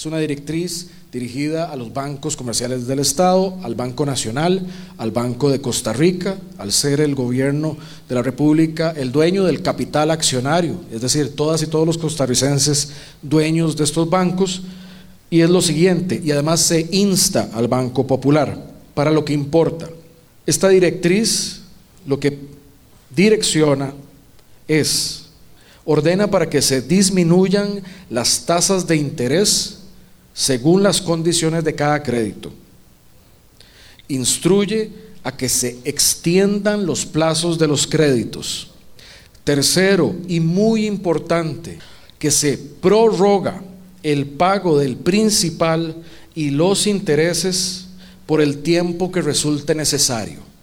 Es una directriz dirigida a los bancos comerciales del Estado, al Banco Nacional, al Banco de Costa Rica, al ser el gobierno de la República el dueño del capital accionario, es decir, todas y todos los costarricenses dueños de estos bancos. Y es lo siguiente, y además se insta al Banco Popular para lo que importa. Esta directriz lo que direcciona ordena para que se disminuyan las tasas de interés según las condiciones de cada crédito. Instruye a que se extiendan los plazos de los créditos. Tercero, y muy importante, que se prorroga el pago del principal y los intereses por el tiempo que resulte necesario.